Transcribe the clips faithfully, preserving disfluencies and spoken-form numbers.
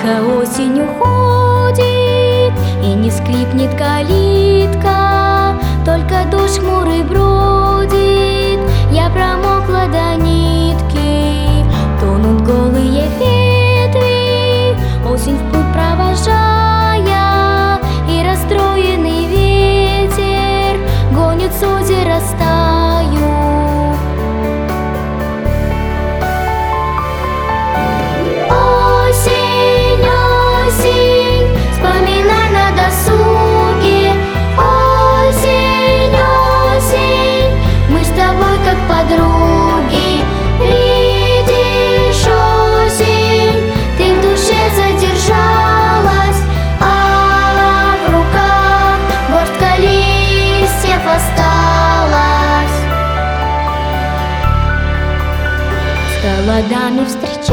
Тихо осень уходит, и не скрипнет калитка, только дождь хмурый бродит. Я промокла до нитки, тонут голые ветви, осень в путь провожая, и расстроенный ветер гонит с озера стаю. Осень, осень, вспоминай на досуге. Осень, осень, мы с тобой как подруги. Видишь, осень, ты в душе задержалась, а в руках горстка листьев осталась. С холодами встречаясь,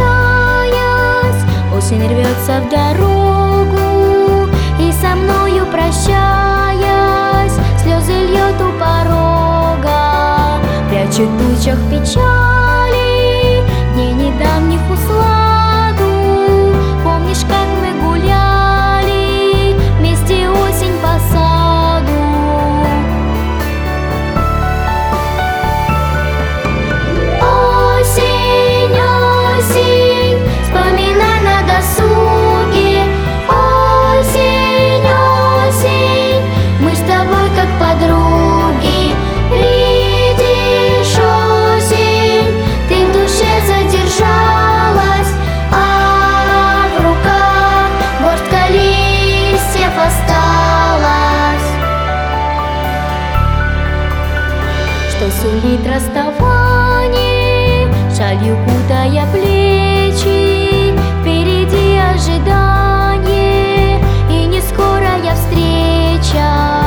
осень рвется в дорогу, и со мною прощаясь, слезы льет у порога. Прячет в тучах печали дней недавних усладу. Помнишь, как мы гуляли вместе осень по саду? Осень, осень, вспоминай на досуге. Осень, осень, мы с тобой как подруги. Видишь, осень, ты в душе задержалась, а в руках горстка листьев осталась. Что сулит расставание, шалью кутая плечи? Впереди ожидание и не скорая встреча.